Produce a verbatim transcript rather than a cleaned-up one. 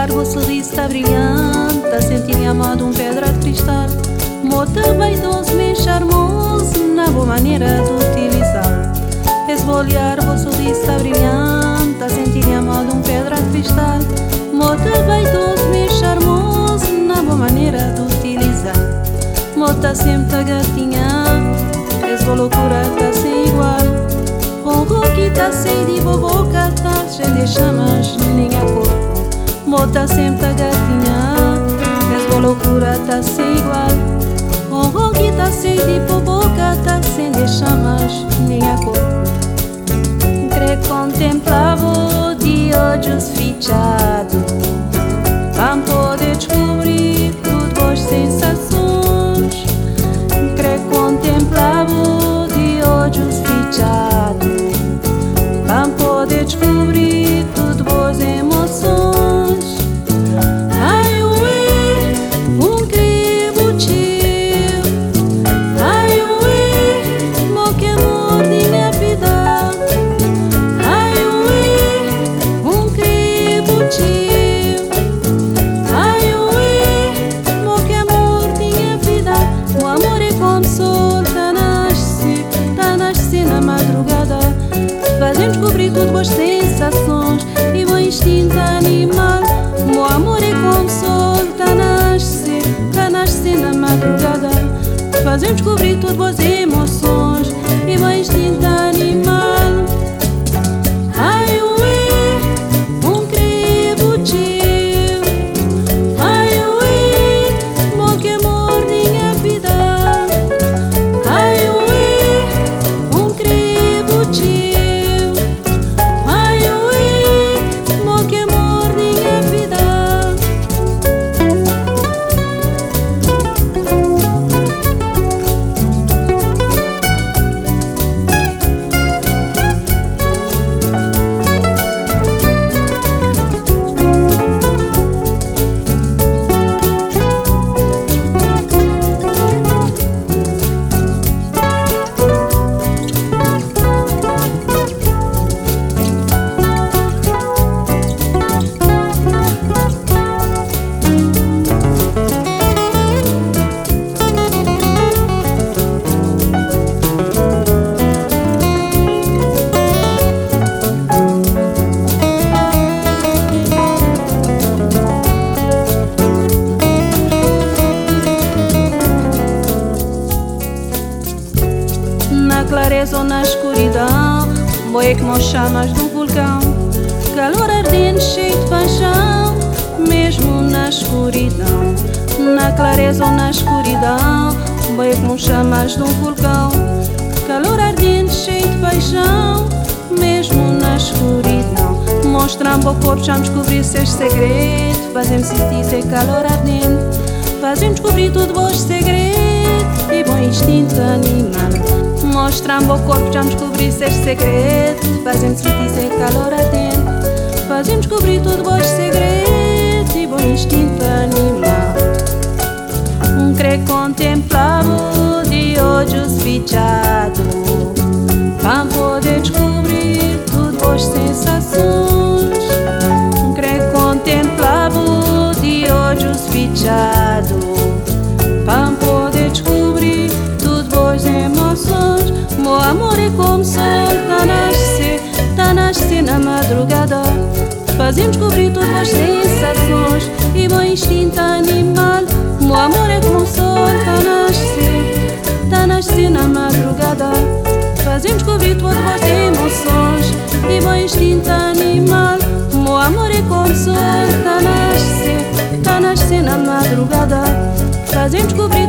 olhar, o sorriso está brilhante, a sentir minha mão de um pedra de cristal. Mota vaidoso, meio charmoso, na boa maneira de utilizar. Esse olhar, o sorriso está brilhante, a sentir minha mão de um pedra de cristal. Mota vaidoso, meio charmoso, na boa maneira de utilizar. Mota sempre a gatinha, esse loucura tá sem igual. Ronco que tá sem de boboca, tá cheio de chamas, nem a corpo. Mota sempre a gatinha, essa loucura tá sem igual. Ronco que tá sem de boboca, tá sem de chamas, nem a corpo. Crê contemplava de olhos fechados, pra poder descobrir tudo as sensações. Crê contemplava de olhos fechados, pra poder descobrir tudo boas emoções. Ai, ué, um crivo teu. Ai, ué, mo que amor de minha vida. Ai, ué, um crivo teu. Ai, ué, mo que amor de minha vida. O amor é como sol, tá nasce, tá nasce na madrugada. Fazem descobrir tudo boas sensações e o instinto animal. O amor é como sol, tá nasce, tá nasce na madrugada. Fazem descobrir tudo boas emoções e o instinto animal. Ai, ué, um crivo teu. Ai, ué, mo que amor de minha vida. Ai, ué, um crivo teu. Ai, ué, mo que amor de minha vida. Na clareza ou na escuridão, boi como chamas de um vulcão. Calor ardente, cheio de paixão, mesmo na escuridão. Na clareza ou na escuridão, boi como chamas de um vulcão. Calor ardente, cheio de paixão, mesmo na escuridão. Mostra-me o corpo, já me descobri seus segredos. Fazem-me sentir esse calor ardente. Fazem-me descobrir tudo os segredos e bom instinto animal. Mostra-me o corpo, já me descobri seus segredos. Fazem-me sentir esse calor ardente. Fazem-me descobrir tudo os segredos e bom instinto animal. Um crê contemplava de olhos fechados, pra poder descobrir tudo as sensações. Um crê contemplava de olhos fechados, pra poder descobrir tudo as emoções. Meu amor é como sol, tá nasce, tá nasce na madrugada. Fazem descobrir todas as sensações e o instinto animal. Meu amor é como sol, tá nasce, tá nasce na madrugada. Fazem descobrir todas as emoções e o instinto animal. Meu amor é como sol, tá nasce, tá nasce na madrugada. Fazem descobrir